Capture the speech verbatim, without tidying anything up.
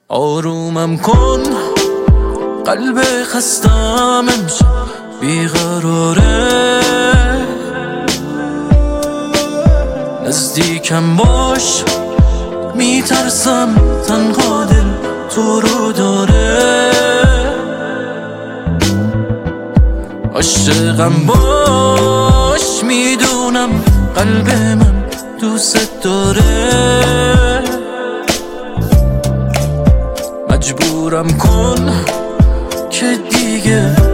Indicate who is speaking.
Speaker 1: آرومم کن، قلب خستم امشب بیقراره. نزدیکم باش، میترسم تنها دل تو رو داره. عاشقم باش، میدونم قلب من دوست داره. مجبورم کن که دیگه